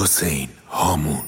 حسین هامون.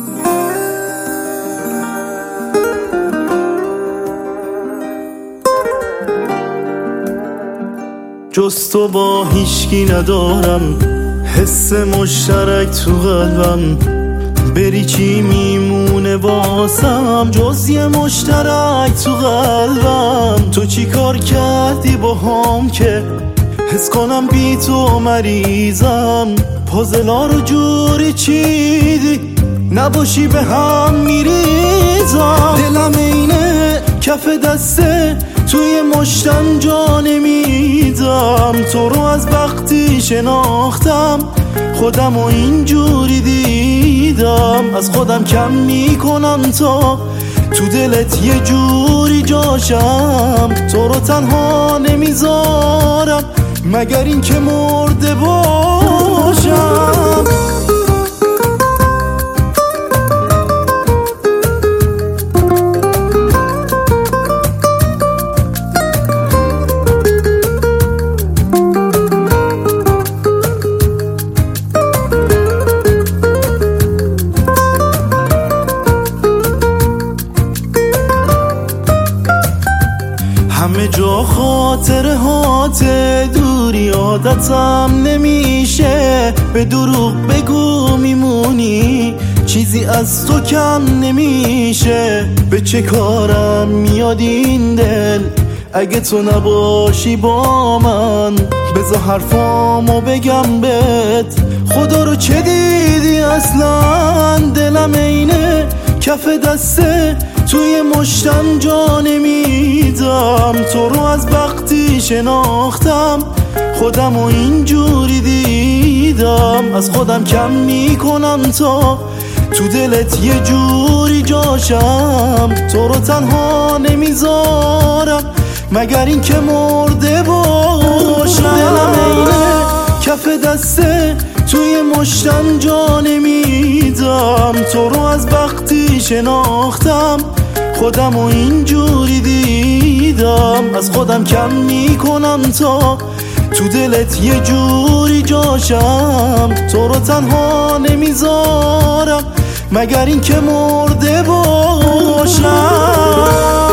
جز تو با هیچکی ندارم حس مشترک تو قلبم، بری چی میمونه واسم جز یه مشترک تو قلبم. تو چی کار کردی با هم که حس کنم بی تو مریضم، پازلا رو جوری چیدی نباشی به هم میریزم. دلم اینه کف دسته توی مشتم جا نمیدم، تو رو از وقتی شناختم خودم و اینجوری دیدم. از خودم کم میکنم تا تو دلت یه جوری جاشم، تو رو تنها نمیذارم مگر این که مرده باشم. همه جا خاطره هات دوری عادتم نمیشه، به دروغ بگو میمونی چیزی از تو کم نمیشه. به چه کارم میاد این دل اگه تو نباشی با من، بذار حرفامو بگم بهت خدا رو چه دیدی اصلا. دلم اینه کف دسته توی مشتم جا نمیدم، تو رو از وقتی شناختم خودم و اینجوری دیدم. از خودم کم میکنم تا تو دلت یه جوری جاشم، تو رو تنها نمیذارم مگر این که مرده باشم. دلم اینه کف دسته توی مشتم جا نمیدم، تو رو از وقتی شناختم خودم و اینجوری دیدم. از خودم کم میکنم تا تو دلت یه جوری جاشم، تو رو تنها نمیذارم مگر این که مرده باشم.